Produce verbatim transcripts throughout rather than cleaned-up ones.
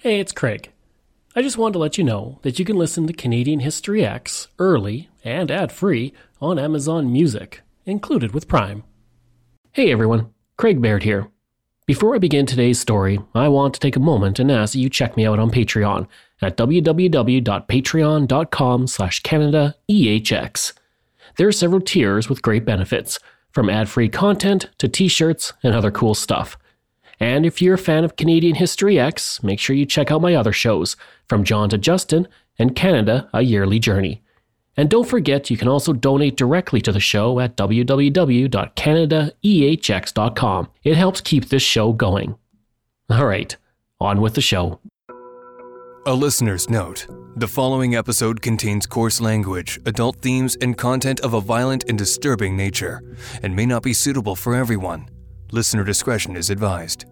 Hey, it's Craig. I just wanted to let you know that you can listen to Canadian History X early and ad-free on Amazon Music, included with Prime. Hey everyone, Craig Baird here. Before I begin today's story, I want to take a moment and ask that you check me out on Patreon at www.patreon.com slash CanadaEHX. There are several tiers with great benefits, from ad-free content to t-shirts and other cool stuff. And if you're a fan of Canadian History X, make sure you check out my other shows, From John to Justin and Canada, A Yearly Journey. And don't forget, you can also donate directly to the show at w w w dot canada e h x dot com. It helps keep this show going. All right, on with the show. A listener's note. The following episode contains coarse language, adult themes, and content of a violent and disturbing nature, and may not be suitable for everyone. Listener discretion is advised.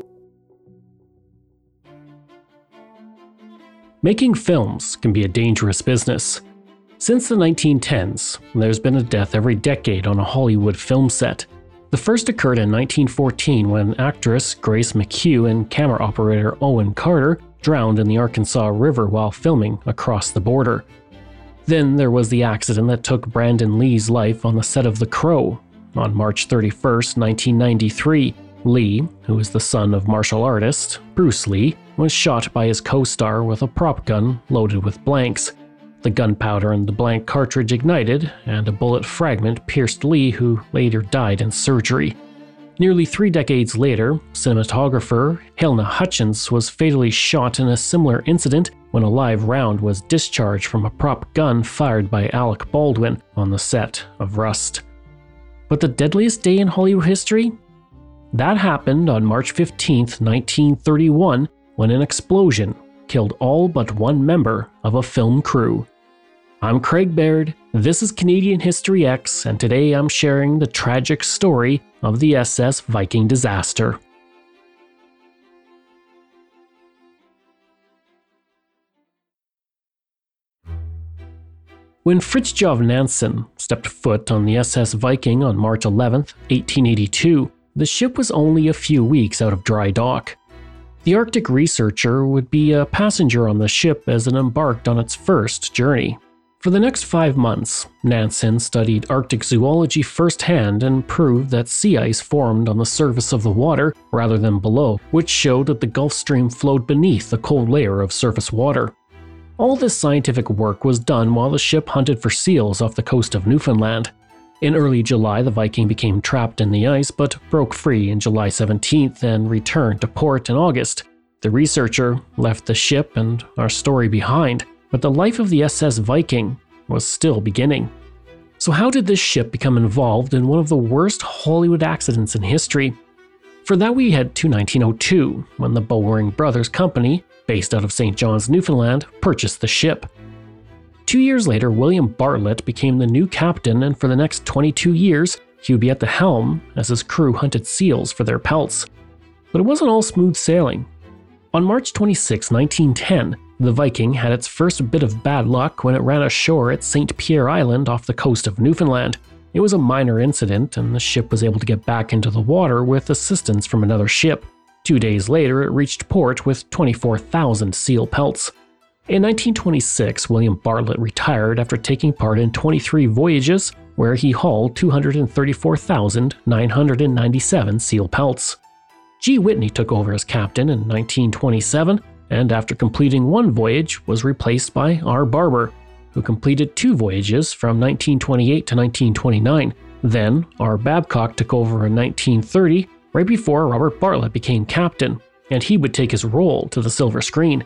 Making films can be a dangerous business. Since the nineteen tens, there's been a death every decade on a Hollywood film set. The first occurred in nineteen fourteen when actress Grace McHugh and camera operator Owen Carter drowned in the Arkansas River while filming Across the Border. Then there was the accident that took Brandon Lee's life on the set of The Crow. On March thirty-first, nineteen ninety-three, Lee, who is the son of martial artist Bruce Lee, was shot by his co-star with a prop gun loaded with blanks. The gunpowder in the blank cartridge ignited, and a bullet fragment pierced Lee, who later died in surgery. Nearly three decades later, cinematographer Halyna Hutchins was fatally shot in a similar incident when a live round was discharged from a prop gun fired by Alec Baldwin on the set of Rust. But the deadliest day in Hollywood history? That happened on March fifteenth, nineteen thirty-one, when an explosion killed all but one member of a film crew. I'm Craig Baird, this is Canadian History X, and today I'm sharing the tragic story of the S S Viking disaster. When Fridtjof Nansen stepped foot on the S S Viking on March eleventh, eighteen eighty-two, the ship was only a few weeks out of dry dock. The Arctic researcher would be a passenger on the ship as it embarked on its first journey. For the next five months, Nansen studied Arctic zoology firsthand and proved that sea ice formed on the surface of the water rather than below, which showed that the Gulf Stream flowed beneath the cold layer of surface water. All this scientific work was done while the ship hunted for seals off the coast of Newfoundland. In early July, the Viking became trapped in the ice but broke free on July seventeenth and returned to port in August. The researcher left the ship and our story behind, but the life of the S S Viking was still beginning. So how did this ship become involved in one of the worst Hollywood accidents in history? For that we head to nineteen oh two, when the Bowring Brothers Company, based out of Saint John's, Newfoundland, purchased the ship. Two years later, William Bartlett became the new captain, and for the next twenty-two years, he would be at the helm as his crew hunted seals for their pelts. But it wasn't all smooth sailing. On March twenty-sixth, nineteen ten, the Viking had its first bit of bad luck when it ran ashore at Saint Pierre Island off the coast of Newfoundland. It was a minor incident, and the ship was able to get back into the water with assistance from another ship. Two days later, it reached port with twenty-four thousand seal pelts. In nineteen twenty-six, William Bartlett retired after taking part in twenty-three voyages, where he hauled two hundred thirty-four thousand nine hundred ninety-seven seal pelts. G. Whitney took over as captain in nineteen twenty-seven, and after completing one voyage, was replaced by R. Barber, who completed two voyages from nineteen twenty-eight to nineteen twenty-nine. Then, R. Babcock took over in nineteen thirty, right before Robert Bartlett became captain, and he would take his role to the silver screen.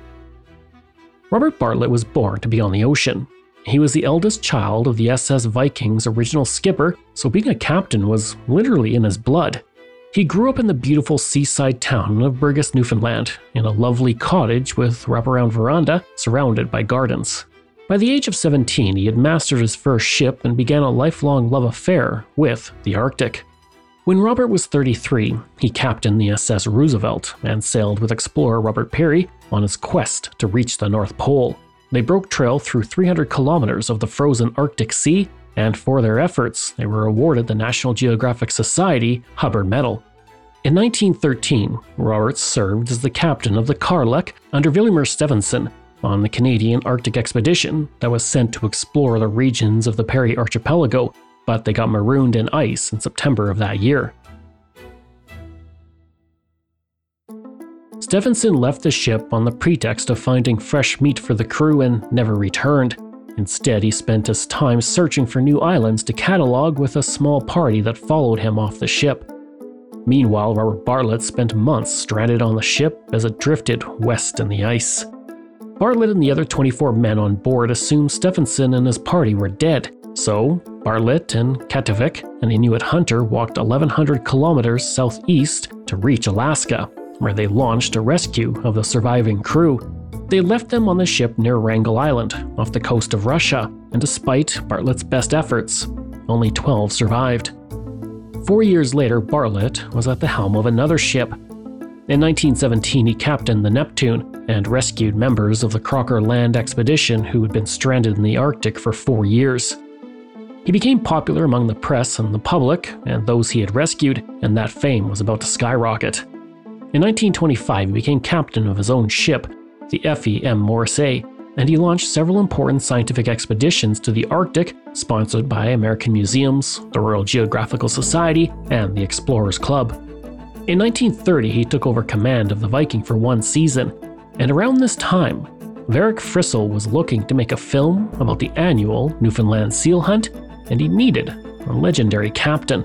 Robert Bartlett was born to be on the ocean. He was the eldest child of the S S Viking's original skipper, so being a captain was literally in his blood. He grew up in the beautiful seaside town of Burgess, Newfoundland, in a lovely cottage with wraparound veranda surrounded by gardens. By the age of seventeen, he had mastered his first ship and began a lifelong love affair with the Arctic. When Robert was thirty-three, he captained the S S Roosevelt and sailed with explorer Robert Peary on his quest to reach the North Pole. They broke trail through three hundred kilometers of the frozen Arctic Sea, and for their efforts, they were awarded the National Geographic Society Hubbard Medal. In nineteen thirteen, Roberts served as the captain of the Karluk under Vilhjalmur Stefansson on the Canadian Arctic expedition that was sent to explore the regions of the Parry Archipelago, but they got marooned in ice in September of that year. Stefansson left the ship on the pretext of finding fresh meat for the crew and never returned. Instead, he spent his time searching for new islands to catalog with a small party that followed him off the ship. Meanwhile, Robert Bartlett spent months stranded on the ship as it drifted west in the ice. Bartlett and the other twenty-four men on board assumed Stefansson and his party were dead, so Bartlett and Katvik, an Inuit hunter, walked eleven hundred kilometers southeast to reach Alaska, where they launched a rescue of the surviving crew. They left them on the ship near Wrangel Island, off the coast of Russia, and despite Bartlett's best efforts, only twelve survived. Four years later, Bartlett was at the helm of another ship. In nineteen seventeen, he captained the Neptune and rescued members of the Crocker Land expedition who had been stranded in the Arctic for four years. He became popular among the press and the public and those he had rescued, and that fame was about to skyrocket. In nineteen twenty-five, he became captain of his own ship, the F E M Morrissey, and he launched several important scientific expeditions to the Arctic, sponsored by American Museums, the Royal Geographical Society, and the Explorers Club. In nineteen thirty, he took over command of the Viking for one season, and around this time, Varric Frissell was looking to make a film about the annual Newfoundland seal hunt, and he needed a legendary captain.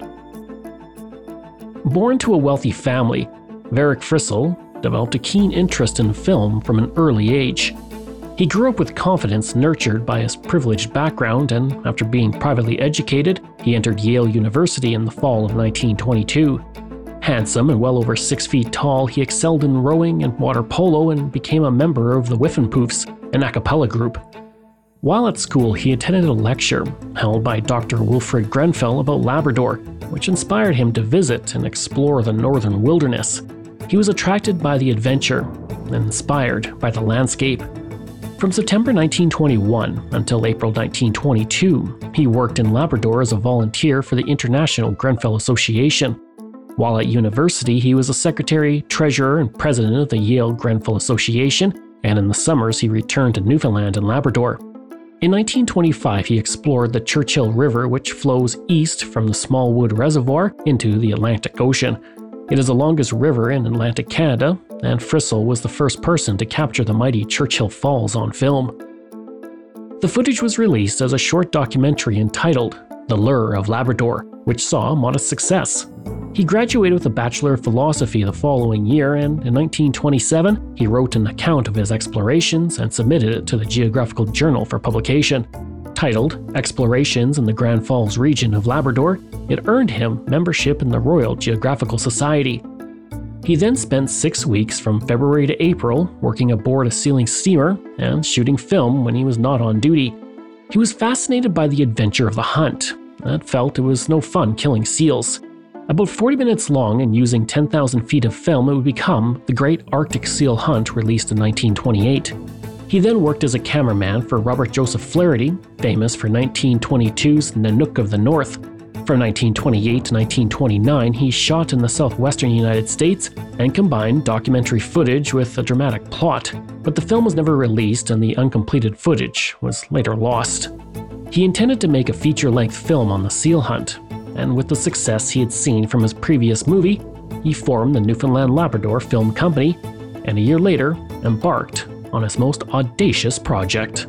Born to a wealthy family, Varric Frissell developed a keen interest in film from an early age. He grew up with confidence nurtured by his privileged background, and after being privately educated, he entered Yale University in the fall of nineteen twenty-two. Handsome and well over six feet tall, he excelled in rowing and water polo and became a member of the Whiffenpoofs, an a cappella group. While at school, he attended a lecture held by Doctor Wilfrid Grenfell about Labrador, which inspired him to visit and explore the northern wilderness. He was attracted by the adventure and inspired by the landscape. From September nineteen twenty-one until April nineteen twenty-two, he worked in Labrador as a volunteer for the International Grenfell Association. While at university, he was a secretary, treasurer, and president of the Yale Grenfell Association, and in the summers he returned to Newfoundland and Labrador. In nineteen twenty-five, he explored the Churchill River, which flows east from the Smallwood Reservoir into the Atlantic Ocean. It is the longest river in Atlantic Canada, and Frissell was the first person to capture the mighty Churchill Falls on film. The footage was released as a short documentary entitled The Lure of Labrador, which saw modest success. He graduated with a Bachelor of Philosophy the following year, and in nineteen twenty-seven, he wrote an account of his explorations and submitted it to the Geographical Journal for publication. Titled Explorations in the Grand Falls region of Labrador, it earned him membership in the Royal Geographical Society. He then spent six weeks from February to April working aboard a sealing steamer and shooting film when he was not on duty. He was fascinated by the adventure of the hunt and felt it was no fun killing seals. About forty minutes long and using ten thousand feet of film, it would become the Great Arctic Seal Hunt, released in nineteen twenty-eight. He then worked as a cameraman for Robert Joseph Flaherty, famous for nineteen twenty-two's Nanook of the North. From nineteen twenty-eight to nineteen twenty-nine, he shot in the southwestern United States and combined documentary footage with a dramatic plot, but the film was never released and the uncompleted footage was later lost. He intended to make a feature-length film on the seal hunt, and with the success he had seen from his previous movie, he formed the Newfoundland Labrador Film Company, and a year later embarked on his most audacious project.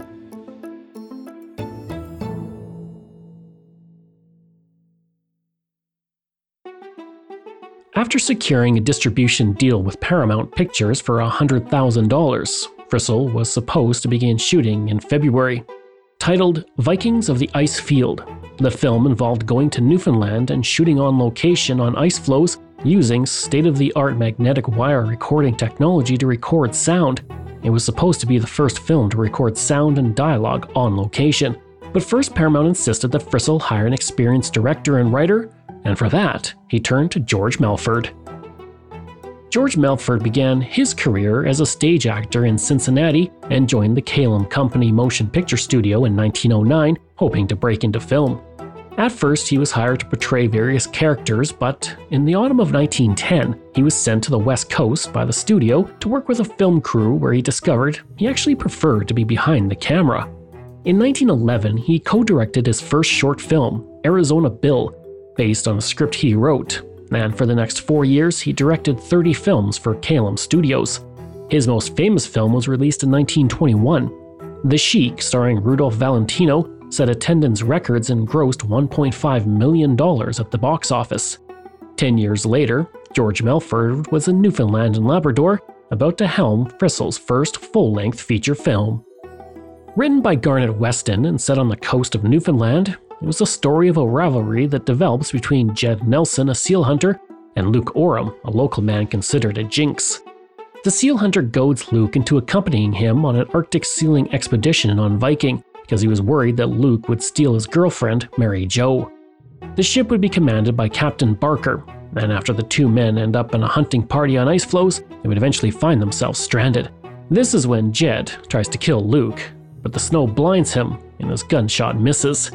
After securing a distribution deal with Paramount Pictures for one hundred thousand dollars, Frissell was supposed to begin shooting in February. Titled Vikings of the Ice Field, the film involved going to Newfoundland and shooting on location on ice floes using state-of-the-art magnetic wire recording technology to record sound. It was supposed to be the first film to record sound and dialogue on location. But first, Paramount insisted that Frissell hire an experienced director and writer, and for that, he turned to George Melford. George Melford began his career as a stage actor in Cincinnati and joined the Kalem Company Motion Picture Studio in nineteen oh nine, hoping to break into film. At first, he was hired to portray various characters, but in the autumn of nineteen ten, he was sent to the West Coast by the studio to work with a film crew where he discovered he actually preferred to be behind the camera. In nineteen eleven, he co-directed his first short film, Arizona Bill, based on a script he wrote, and for the next four years, he directed thirty films for K L M Studios. His most famous film was released in nineteen twenty-one. The Sheik, starring Rudolph Valentino, set attendance records and grossed one point five million dollars at the box office. Ten years later, George Melford was in Newfoundland and Labrador, about to helm Frissel's first full-length feature film. Written by Garnet Weston and set on the coast of Newfoundland, it was a story of a rivalry that develops between Jed Nelson, a seal hunter, and Luke Oram, a local man considered a jinx. The seal hunter goads Luke into accompanying him on an Arctic sealing expedition on Viking, because he was worried that Luke would steal his girlfriend, Mary Jo. The ship would be commanded by Captain Barker, and after the two men end up in a hunting party on ice floes, they would eventually find themselves stranded. This is when Jed tries to kill Luke, but the snow blinds him and his gunshot misses.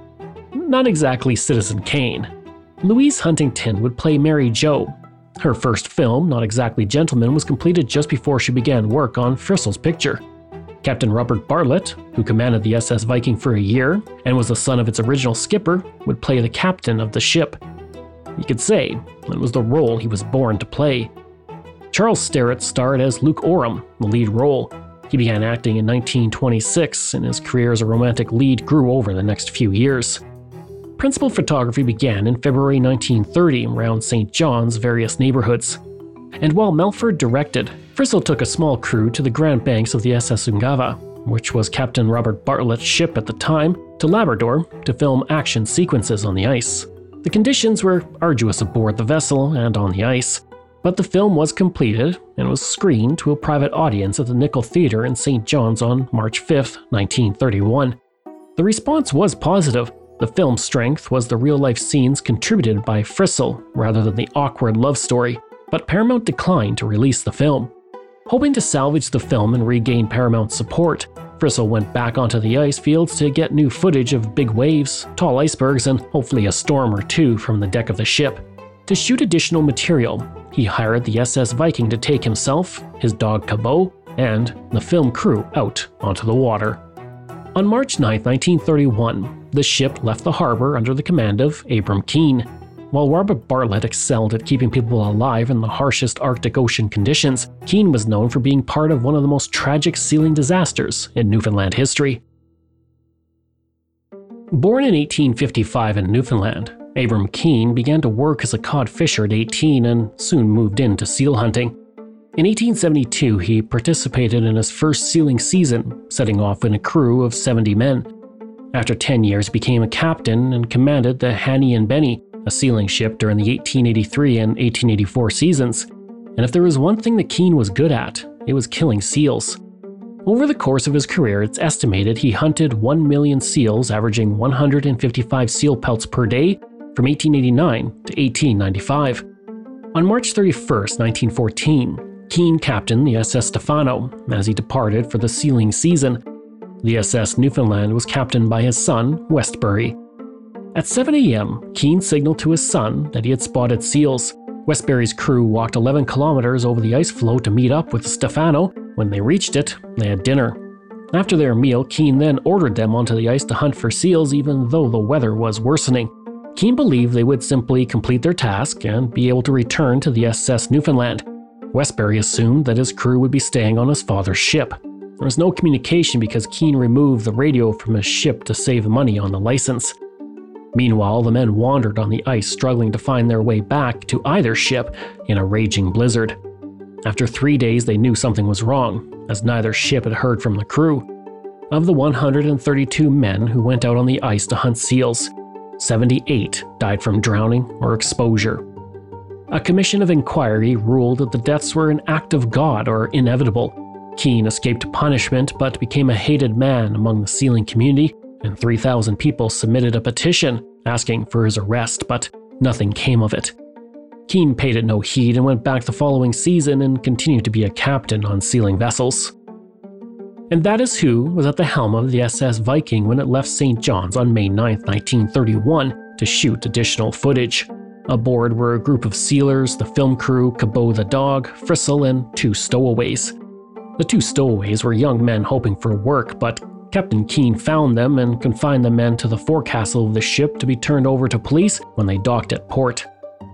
Not exactly Citizen Kane. Louise Huntington would play Mary Jo. Her first film, Not Exactly Gentleman, was completed just before she began work on Frissel's picture. Captain Robert Bartlett, who commanded the S S Viking for a year and was the son of its original skipper, would play the captain of the ship. You could say it was the role he was born to play. Charles Starrett starred as Luke Oram, the lead role. He began acting in nineteen twenty-six, and his career as a romantic lead grew over the next few years. Principal photography began in February nineteen thirty around Saint John's various neighborhoods. And while Melford directed, Frissell took a small crew to the Grand Banks of the S S Ungava, which was Captain Robert Bartlett's ship at the time, to Labrador to film action sequences on the ice. The conditions were arduous aboard the vessel and on the ice, but the film was completed and was screened to a private audience at the Nickel Theatre in Saint John's on March fifth, nineteen thirty-one. The response was positive. The film's strength was the real-life scenes contributed by Frissell rather than the awkward love story, but Paramount declined to release the film. Hoping to salvage the film and regain Paramount's support, Frissell went back onto the ice fields to get new footage of big waves, tall icebergs, and hopefully a storm or two from the deck of the ship. To shoot additional material, he hired the S S Viking to take himself, his dog Cabot, and the film crew out onto the water. On March ninth, nineteen thirty-one, the ship left the harbor under the command of Abram Keane. While Robert Bartlett excelled at keeping people alive in the harshest Arctic Ocean conditions, Keane was known for being part of one of the most tragic sealing disasters in Newfoundland history. Born in eighteen fifty-five in Newfoundland, Abram Keane began to work as a cod fisher at eighteen and soon moved into seal hunting. In eighteen seventy-two, he participated in his first sealing season, setting off in a crew of seventy men. After ten years, he became a captain and commanded the Hanny and Benny, a sealing ship during the eighteen eighty-three and eighteen eighty-four seasons. And if there was one thing that Keane was good at, it was killing seals. Over the course of his career, it's estimated he hunted one million seals, averaging one hundred fifty-five seal pelts per day from eighteen eighty-nine to eighteen ninety-five. On March thirty-first, nineteen fourteen, Keane captained the S S Stefano as he departed for the sealing season. The S S Newfoundland was captained by his son, Westbury. At seven a.m., Keane signaled to his son that he had spotted seals. Westbury's crew walked eleven kilometers over the ice floe to meet up with the Stefano. When they reached it, they had dinner. After their meal, Keane then ordered them onto the ice to hunt for seals even though the weather was worsening. Keane believed they would simply complete their task and be able to return to the S S Newfoundland. Westbury assumed that his crew would be staying on his father's ship. There was no communication because Keane removed the radio from his ship to save money on the license. Meanwhile, the men wandered on the ice, struggling to find their way back to either ship in a raging blizzard. After three days, they knew something was wrong, as neither ship had heard from the crew. Of the one hundred thirty-two men who went out on the ice to hunt seals, seventy-eight died from drowning or exposure. A commission of inquiry ruled that the deaths were an act of God or inevitable. Keane escaped punishment but became a hated man among the sealing community, and three thousand people submitted a petition asking for his arrest, but nothing came of it. Keane paid it no heed and went back the following season and continued to be a captain on sealing vessels. And that is who was at the helm of the S S Viking when it left Saint John's on May ninth, nineteen thirty-one to shoot additional footage. Aboard were a group of sealers, the film crew, Cabot the dog, Frisell, and two stowaways. The two stowaways were young men hoping for work, but Captain Keane found them and confined the men to the forecastle of the ship to be turned over to police when they docked at port.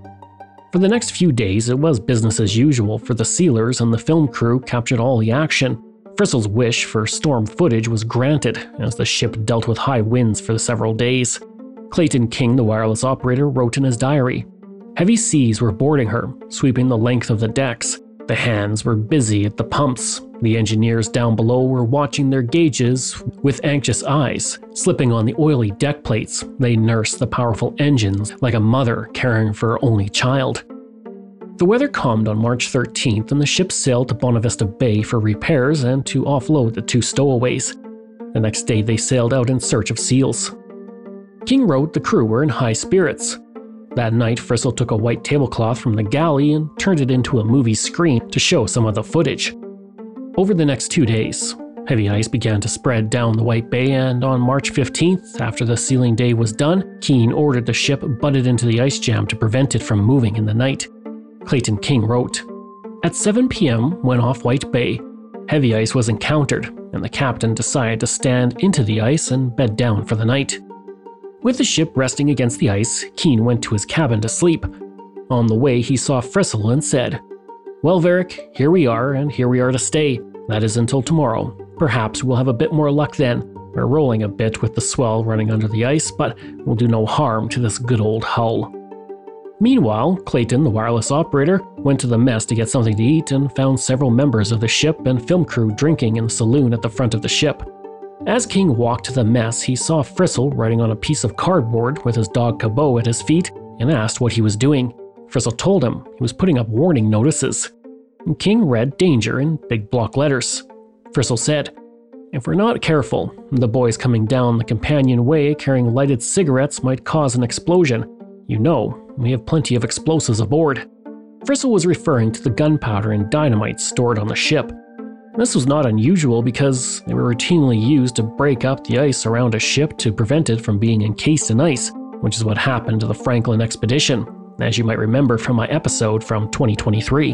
For the next few days, it was business as usual for the sealers, and the film crew captured all the action. Frisell's wish for storm footage was granted as the ship dealt with high winds for several days. Clayton King, the wireless operator, wrote in his diary, "Heavy seas were boarding her, sweeping the length of the decks. The hands were busy at the pumps. The engineers down below were watching their gauges with anxious eyes. Slipping on the oily deck plates, they nursed the powerful engines like a mother caring for her only child." The weather calmed on March thirteenth, and the ship sailed to Bonavista Bay for repairs and to offload the two stowaways. The next day, they sailed out in search of seals. King wrote the crew were in high spirits. That night, Frisell took a white tablecloth from the galley and turned it into a movie screen to show some of the footage. Over the next two days, heavy ice began to spread down the White Bay, and on March fifteenth, after the sealing day was done, Keane ordered the ship butted into the ice jam to prevent it from moving in the night. Clayton King wrote, "At seven p.m., when off White Bay, heavy ice was encountered, and the captain decided to stand into the ice and bed down for the night. With the ship resting against the ice, Keane went to his cabin to sleep. On the way, he saw Frisell and said, 'Well, Varick, here we are, and here we are to stay. That is until tomorrow. Perhaps we'll have a bit more luck then. We're rolling a bit with the swell running under the ice, but we'll do no harm to this good old hull.'" Meanwhile, Clayton, the wireless operator, went to the mess to get something to eat and found several members of the ship and film crew drinking in the saloon at the front of the ship. As King walked to the mess, he saw Frisell writing on a piece of cardboard with his dog Cabot at his feet and asked what he was doing. Frisell told him he was putting up warning notices. And King read "Danger" in big block letters. Frisell said, "If we're not careful, the boys coming down the companionway carrying lighted cigarettes might cause an explosion. You know, we have plenty of explosives aboard." Frisell was referring to the gunpowder and dynamite stored on the ship. This was not unusual because they were routinely used to break up the ice around a ship to prevent it from being encased in ice, which is what happened to the Franklin expedition, as you might remember from my episode from twenty twenty-three.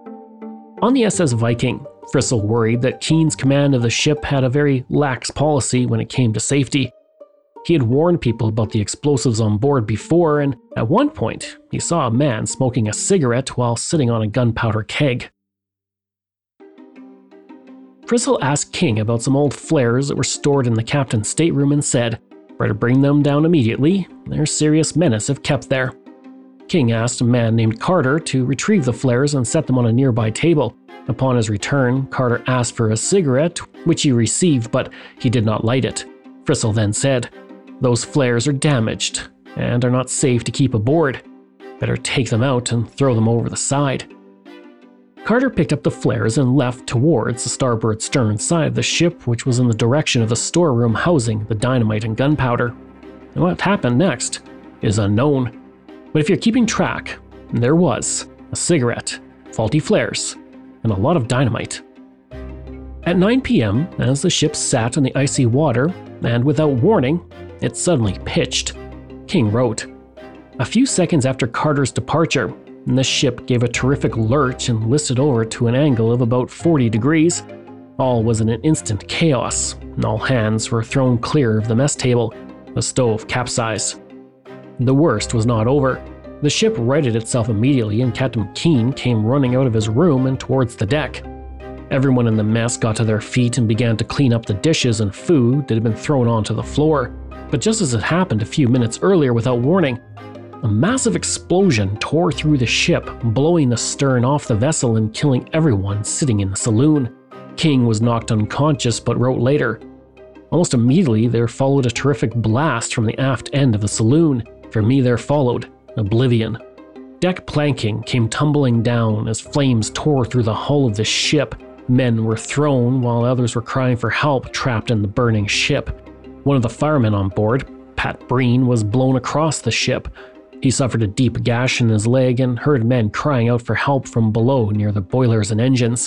On the S S Viking, Frisell worried that Keane's command of the ship had a very lax policy when it came to safety. He had warned people about the explosives on board before, and at one point, he saw a man smoking a cigarette while sitting on a gunpowder keg. Frisell asked King about some old flares that were stored in the captain's stateroom and said, "Better bring them down immediately. They're serious menace if kept there." King asked a man named Carter to retrieve the flares and set them on a nearby table. Upon his return, Carter asked for a cigarette, which he received, but he did not light it. Frisell then said, "Those flares are damaged and are not safe to keep aboard. Better take them out and throw them over the side." Carter picked up the flares and left towards the starboard stern side of the ship, which was in the direction of the storeroom housing the dynamite and gunpowder. And what happened next is unknown. But if you're keeping track, there was a cigarette, faulty flares, and a lot of dynamite. At nine p.m., as the ship sat in the icy water, and without warning, it suddenly pitched. King wrote, "A few seconds after Carter's departure, the ship gave a terrific lurch and listed over to an angle of about forty degrees. All was in an instant chaos, and all hands were thrown clear of the mess table. The stove capsized. The worst was not over. The ship righted itself immediately, and Captain Keane came running out of his room and towards the deck. Everyone in the mess got to their feet and began to clean up the dishes and food that had been thrown onto the floor. But just as it happened a few minutes earlier without warning, a massive explosion tore through the ship, blowing the stern off the vessel and killing everyone sitting in the saloon. King was knocked unconscious but wrote later, "Almost immediately there followed a terrific blast from the aft end of the saloon. For me there followed oblivion. Deck planking came tumbling down as flames tore through the hull of the ship. Men were thrown while others were crying for help trapped in the burning ship. One of the firemen on board, Pat Breen, was blown across the ship. He suffered a deep gash in his leg and heard men crying out for help from below near the boilers and engines.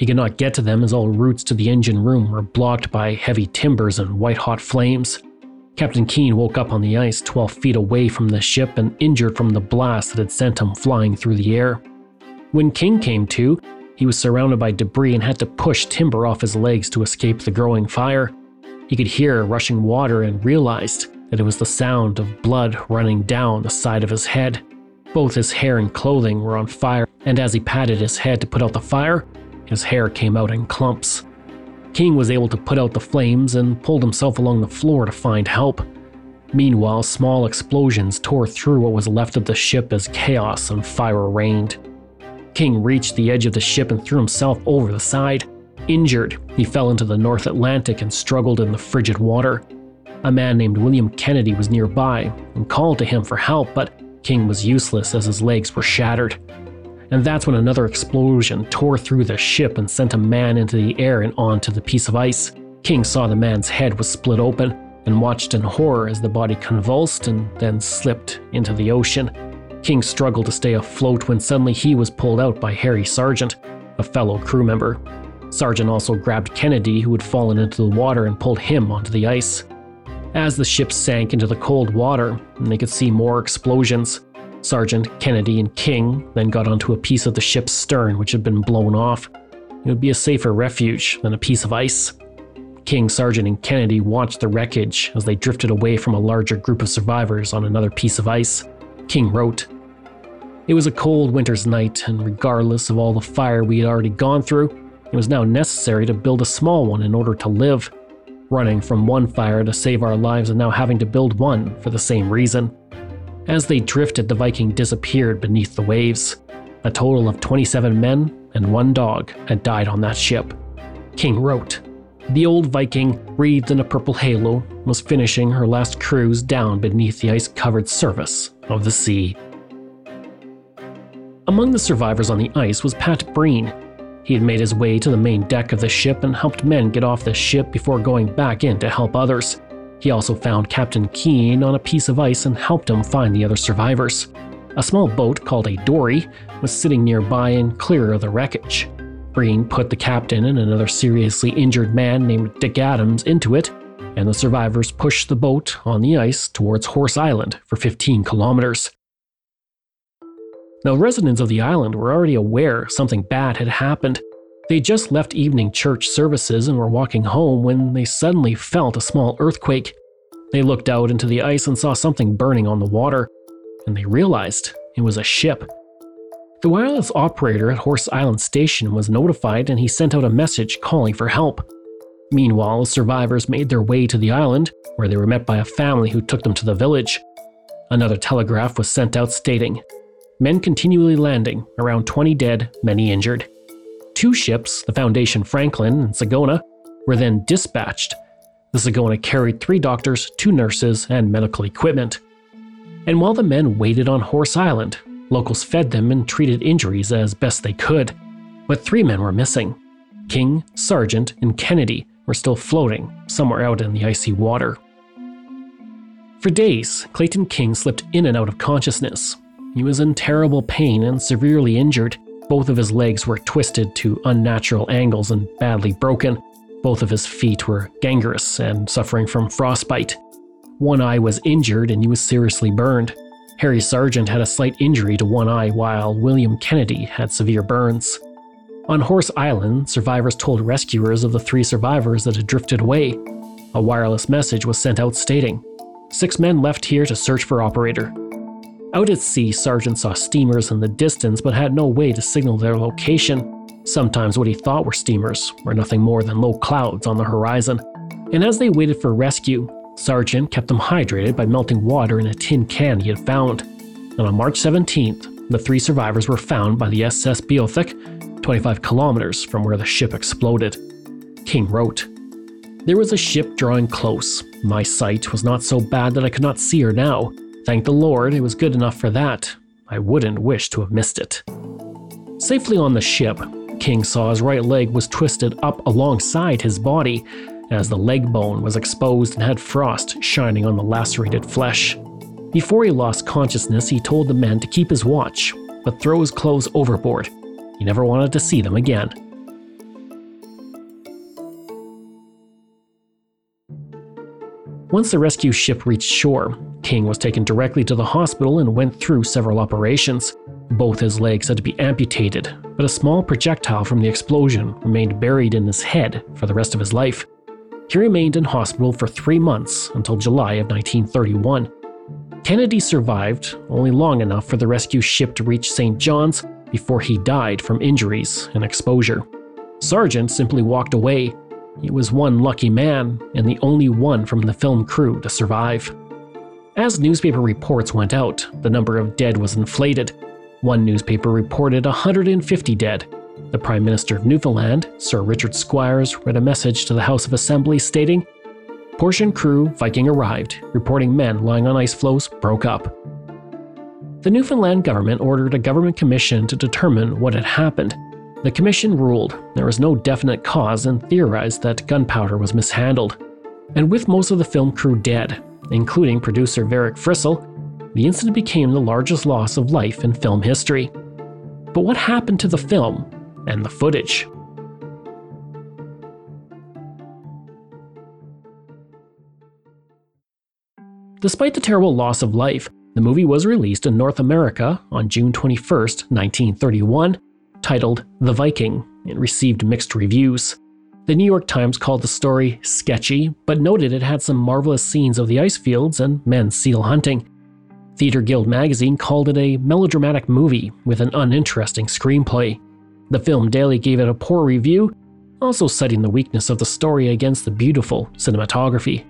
He could not get to them as all routes to the engine room were blocked by heavy timbers and white-hot flames. Captain Keene woke up on the ice twelve feet away from the ship and injured from the blast that had sent him flying through the air. When King came to, he was surrounded by debris and had to push timber off his legs to escape the growing fire. He could hear rushing water and realized that it was the sound of blood running down the side of his head. Both his hair and clothing were on fire, and as he patted his head to put out the fire, his hair came out in clumps. King was able to put out the flames and pulled himself along the floor to find help. Meanwhile, small explosions tore through what was left of the ship as chaos and fire reigned. King reached the edge of the ship and threw himself over the side. Injured, he fell into the North Atlantic and struggled in the frigid water. A man named William Kennedy was nearby and called to him for help, but King was useless as his legs were shattered. And that's when another explosion tore through the ship and sent a man into the air and onto the piece of ice. King saw the man's head was split open and watched in horror as the body convulsed and then slipped into the ocean. King struggled to stay afloat when suddenly he was pulled out by Harry Sargent, a fellow crew member. Sargent also grabbed Kennedy, who had fallen into the water, and pulled him onto the ice. As the ship sank into the cold water, and they could see more explosions, Sargent, Kennedy, and King then got onto a piece of the ship's stern which had been blown off. It would be a safer refuge than a piece of ice. King, Sargent, and Kennedy watched the wreckage as they drifted away from a larger group of survivors on another piece of ice. King wrote, "It was a cold winter's night, and regardless of all the fire we had already gone through, it was now necessary to build a small one in order to live. Running from one fire to save our lives and now having to build one for the same reason." As they drifted, the Viking disappeared beneath the waves. A total of twenty-seven men and one dog had died on that ship. King wrote, "The old Viking, wreathed in a purple halo, was finishing her last cruise down beneath the ice-covered surface of the sea." Among the survivors on the ice was Pat Breen. He had made his way to the main deck of the ship and helped men get off the ship before going back in to help others. He also found Captain Keene on a piece of ice and helped him find the other survivors. A small boat called a dory was sitting nearby and clear of the wreckage. Breen put the captain and another seriously injured man named Dick Adams into it, and the survivors pushed the boat on the ice towards Horse Island for fifteen kilometers. Now, residents of the island were already aware something bad had happened. They just left evening church services and were walking home when they suddenly felt a small earthquake. They looked out into the ice and saw something burning on the water, and they realized it was a ship. The wireless operator at Horse Island Station was notified, and he sent out a message calling for help. Meanwhile, the survivors made their way to the island, where they were met by a family who took them to the village. Another telegraph was sent out stating, "Men continually landing, around twenty dead, many injured." Two ships, the Foundation Franklin and Sagona, were then dispatched. The Sagona carried three doctors, two nurses, and medical equipment. And while the men waited on Horse Island, locals fed them and treated injuries as best they could. But three men were missing. King, Sargent, and Kennedy were still floating somewhere out in the icy water. For days, Clayton King slipped in and out of consciousness. He was in terrible pain and severely injured. Both of his legs were twisted to unnatural angles and badly broken. Both of his feet were gangrenous and suffering from frostbite. One eye was injured and he was seriously burned. Harry Sargent had a slight injury to one eye, while William Kennedy had severe burns. On Horse Island, survivors told rescuers of the three survivors that had drifted away. A wireless message was sent out stating, "Six men left here to search for operator." Out at sea, Sargent saw steamers in the distance but had no way to signal their location. Sometimes what he thought were steamers were nothing more than low clouds on the horizon. And as they waited for rescue, Sargent kept them hydrated by melting water in a tin can he had found. And on March seventeenth, the three survivors were found by the S S Beothic, twenty-five kilometers from where the ship exploded. King wrote, "There was a ship drawing close. My sight was not so bad that I could not see her now. Thank the Lord, it was good enough for that. I wouldn't wish to have missed it." Safely on the ship, King saw his right leg was twisted up alongside his body, as the leg bone was exposed and had frost shining on the lacerated flesh. Before he lost consciousness, he told the men to keep his watch, but throw his clothes overboard. He never wanted to see them again. Once the rescue ship reached shore, King was taken directly to the hospital and went through several operations. Both his legs had to be amputated, but a small projectile from the explosion remained buried in his head for the rest of his life. He remained in hospital for three months until July of nineteen thirty-one. Kennedy survived only long enough for the rescue ship to reach Saint John's before he died from injuries and exposure. Sargent simply walked away. He was one lucky man and the only one from the film crew to survive. As newspaper reports went out, the number of dead was inflated. One newspaper reported one hundred fifty dead. The Prime Minister of Newfoundland, Sir Richard Squires, read a message to the House of Assembly stating, "Portion crew Viking arrived, reporting men lying on ice floes broke up." The Newfoundland government ordered a government commission to determine what had happened. The commission ruled there was no definite cause and theorized that gunpowder was mishandled. And with most of the film crew dead, including producer Varric Frissell, the incident became the largest loss of life in film history. But what happened to the film and the footage? Despite the terrible loss of life, the movie was released in North America on June twenty-first, nineteen thirty-one, titled The Viking, and received mixed reviews. The New York Times called the story sketchy, but noted it had some marvelous scenes of the ice fields and men seal hunting. Theatre Guild magazine called it a melodramatic movie with an uninteresting screenplay. The Film Daily gave it a poor review, also citing the weakness of the story against the beautiful cinematography.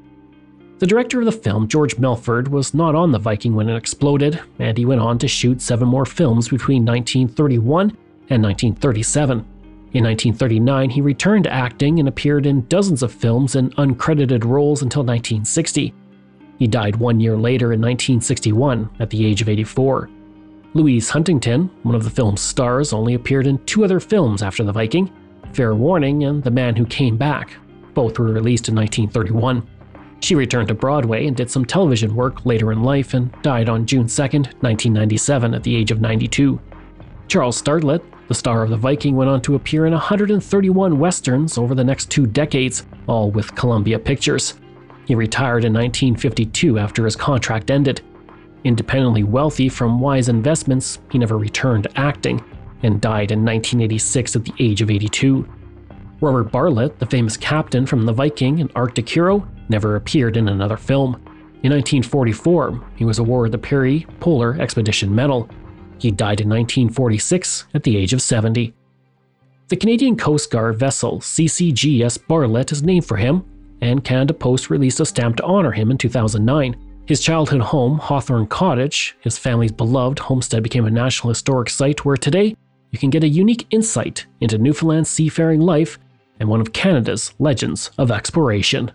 The director of the film, George Melford, was not on the Viking when it exploded, and he went on to shoot seven more films between nineteen thirty-one and nineteen thirty-seven. In nineteen thirty-nine, he returned to acting and appeared in dozens of films in uncredited roles until nineteen sixty. He died one year later in nineteen sixty-one at the age of eighty-four. Louise Huntington, one of the film's stars, only appeared in two other films after The Viking, Fair Warning and The Man Who Came Back. Both were released in nineteen thirty-one. She returned to Broadway and did some television work later in life and died on June second, nineteen ninety-seven at the age of ninety-two. Charles Startlet, the star of The Viking, went on to appear in one hundred thirty-one westerns over the next two decades, all with Columbia Pictures. He retired in nineteen fifty-two after his contract ended. Independently wealthy from wise investments, he never returned to acting and died in nineteen eighty-six at the age of eighty-two. Robert Bartlett, the famous captain from The Viking and Arctic Hero, never appeared in another film. In nineteen forty-four, he was awarded the Peary Polar Expedition Medal. He died in nineteen forty-six at the age of seventy. The Canadian Coast Guard vessel C C G S Bartlett is named for him, and Canada Post released a stamp to honor him in two thousand nine. His childhood home, Hawthorne Cottage, his family's beloved homestead, became a National Historic Site where today you can get a unique insight into Newfoundland's seafaring life and one of Canada's legends of exploration.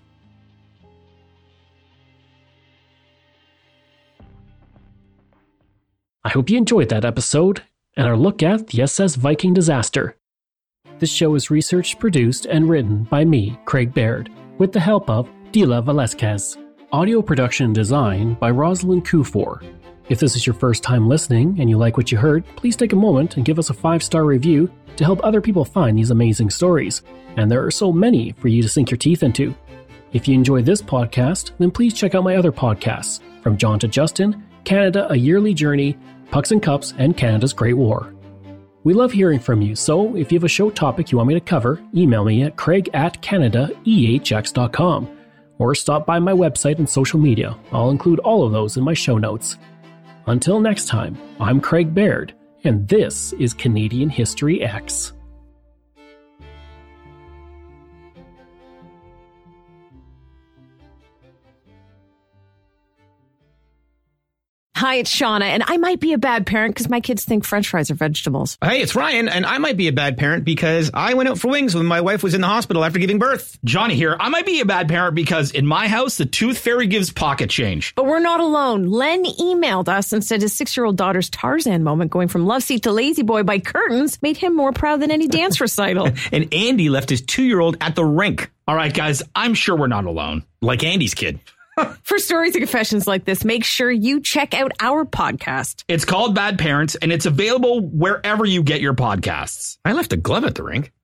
I hope you enjoyed that episode and our look at the S S Viking disaster. This show is researched, produced, and written by me, Craig Baird, with the help of Dila Velasquez. Audio production and design by Rosalind Kufor. If this is your first time listening and you like what you heard, please take a moment and give us a five-star review to help other people find these amazing stories. And there are so many for you to sink your teeth into. If you enjoy this podcast, then please check out my other podcasts, From John to Justin, Canada, A Yearly Journey, Pucks and Cups, and Canada's Great War. We love hearing from you, so if you have a show topic you want me to cover, email me at craig at canada e h x dot com or stop by my website and social media. I'll include all of those in my show notes. Until next time, I'm Craig Baird, and this is Canadian History X. Hi, it's Shauna, and I might be a bad parent because my kids think French fries are vegetables. Hey, it's Ryan, and I might be a bad parent because I went out for wings when my wife was in the hospital after giving birth. Johnny here. I might be a bad parent because in my house, the tooth fairy gives pocket change. But we're not alone. Len emailed us and said his six-year-old daughter's Tarzan moment going from love seat to lazy boy by curtains made him more proud than any dance recital. And Andy left his two-year-old at the rink. All right, guys, I'm sure we're not alone. Like Andy's kid. For stories and confessions like this, make sure you check out our podcast. It's called Bad Parents, and it's available wherever you get your podcasts. I left a glove at the rink.